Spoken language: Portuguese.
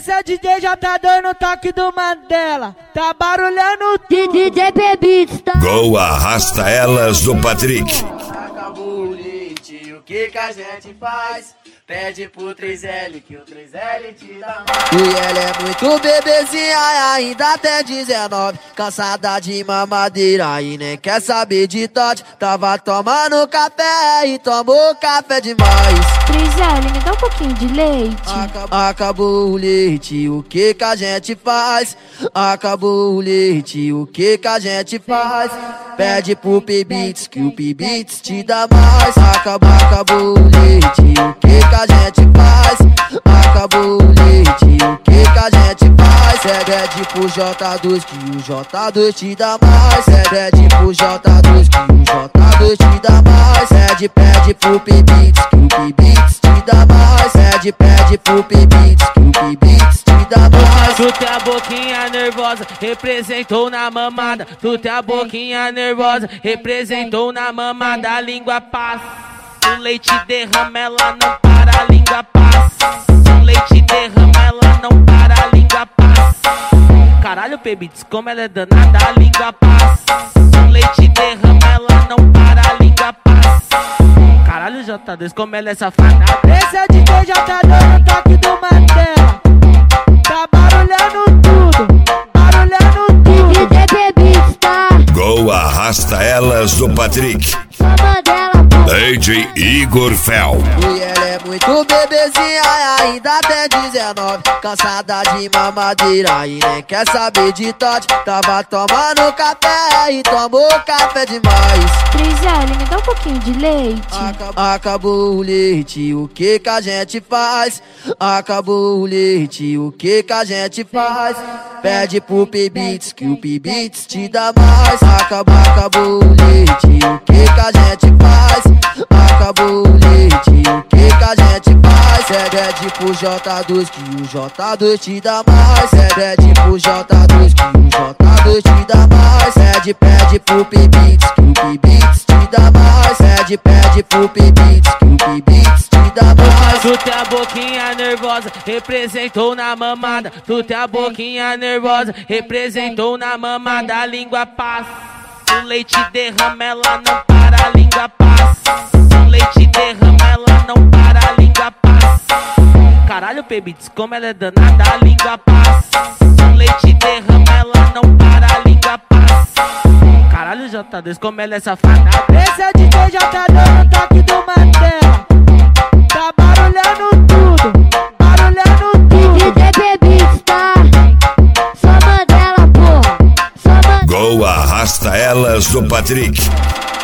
Esse DJ já tá dando o toque do Mandela, tá barulhando tudo. DJ Beats, tá? Gol arrasta elas do Patrick. Acabou o leite, o que a gente faz? Pede pro 3L que o 3L te dá mais. E ela é muito bebezinha, ainda tem 19. Cansada de mamadeira e nem quer saber de Todd. Tava tomando café e tomou café demais. 3L, me dá um pouquinho de leite. Acabou o leite, o que a gente faz? Acabou o leite, o que a gente faz? Pede pro P-Beats que o P-Beats te dá mais. Acabou o leite, o que a gente faz? Acabou o leite, o que a gente faz? Pede pro J2 que o J2 te dá mais. Pede pro J2 que o J2 te dá mais. Pede pro P-Beats que o P-Beats te dá mais. Pede pro P-Beats que o P-Beats te dá mais. Tu tem a boquinha nervosa, representou na mamada. Tu tem a boquinha nervosa, representou na mamada. A língua passa, o leite derrama, ela não para, a língua passa. O leite derrama, ela não para, a língua passa. Caralho, P-Beats, como ela é danada, a língua passa. O leite derrama, ela não para, a língua passa. Caralho, J2, como ela é safada. Esse DJ já tá dando o toque do Mandela, tá barulhando tudo, barulhando tudo. DJ Beats, tá? Gol arrasta elas do Patrick. Só Mandela, pô. DJ Igor Fel. E ela é muito bebezinha, ainda tem 19. Cansada de mamadeira e nem quer saber de Todd. Tava tomando café e tomou café demais. 3L, me dá um pouquinho de leite. Acabou o leite, o que a gente faz? Acabou o leite, o que a gente faz? Pede pro P-Beats que o P-Beats te dá mais. Acabou o leite, o que a gente faz? Acabou o leite, o que a gente faz? Pede pro J2 que o J2 te dá mais. Pede pro J2 que o J2 te dá mais. Pede pro P-Beats que o P-Beats te dá mais. Pede pro P-Beats que o P-Beats te dá mais. Tu tem a boquinha nervosa, representou na mamada. Tu tem a boquinha nervosa, representou na mamada. A língua passa, o leite derrama, ela não para, a língua passa. O leite derrama, ela não para, a língua passa. Caralho, P-Beats, como ela é danada, a língua passa. O leite derrama, ela não para, a língua passa. Caralho, J2, como ela é safada. Esse DJ já tá dando o toque do Mandela, tá barulhando tudo, barulhando tudo. DJ Beats, tá? Só Mandela, pô. Só Mandela. Gol arrasta elas do Patrick.